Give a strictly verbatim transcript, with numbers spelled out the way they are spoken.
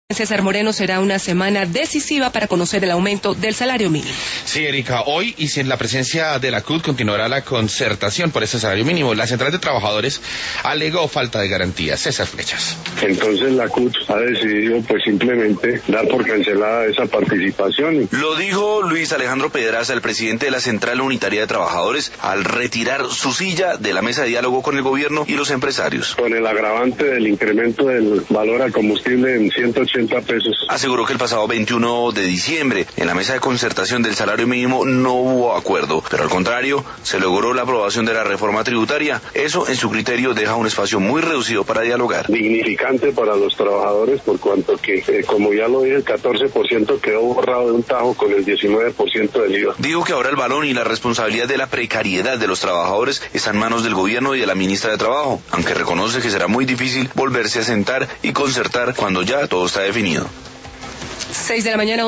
César Moreno, será una semana decisiva para conocer el aumento del salario mínimo. Sí, Erika, hoy y sin la presencia de la C U T continuará la concertación por ese salario mínimo. La Central de Trabajadores alegó falta de garantías. César Flechas. Entonces la C U T ha decidido pues simplemente dar por cancelada esa participación. Lo dijo Luis Alejandro Pedraza, el presidente de la Central Unitaria de Trabajadores, al retirar su silla de la mesa de diálogo con el gobierno y los empresarios. Con el agravante del incremento del valor al combustible en ciento ochenta pesos. Aseguró que el pasado veintiuno de diciembre, en la mesa de concertación del salario mínimo, no hubo acuerdo, pero al contrario, se logró la aprobación de la reforma tributaria. Eso, en su criterio, deja un espacio muy reducido para dialogar. Dignificante para los trabajadores, por cuanto que, eh, como ya lo dije, el catorce por ciento quedó borrado de un tajo con el diecinueve por ciento del I V A. Dijo que ahora el balón y la responsabilidad de la precariedad de los trabajadores está en manos del gobierno y de la ministra de Trabajo, aunque reconoce que será muy difícil volverse a sentar y concertar cuando ya todo está definido. Seis de la mañana.